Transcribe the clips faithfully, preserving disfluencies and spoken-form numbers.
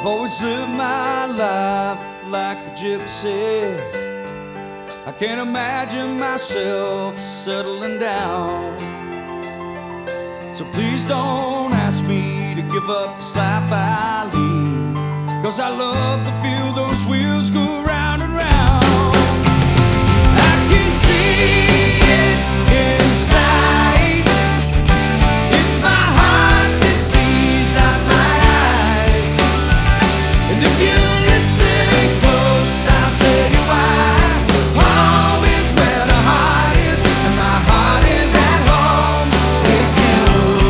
always lived my life like a gypsy. I can't imagine myself settling down. So please don't ask me to give up this life I lead, 'cause I love to feel those wheels go round and round. I can see it inside. It's my heart that sees, not my eyes. And if you listen close, I'll tell you why. Home is where the heart is, and my heart is at home with you.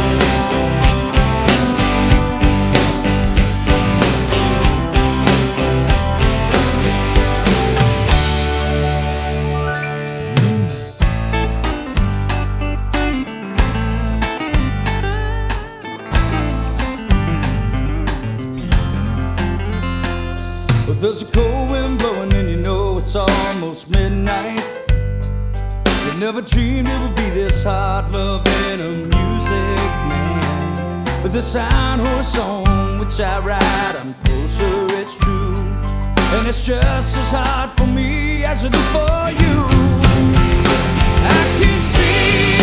But there's a cold wind blowing and you know it's almost midnight. You never dreamed it would be this hard, loving a music man. But the sound of a song which I write, I'm closer, it's true. And it's just as hard for me as it is for you. I can see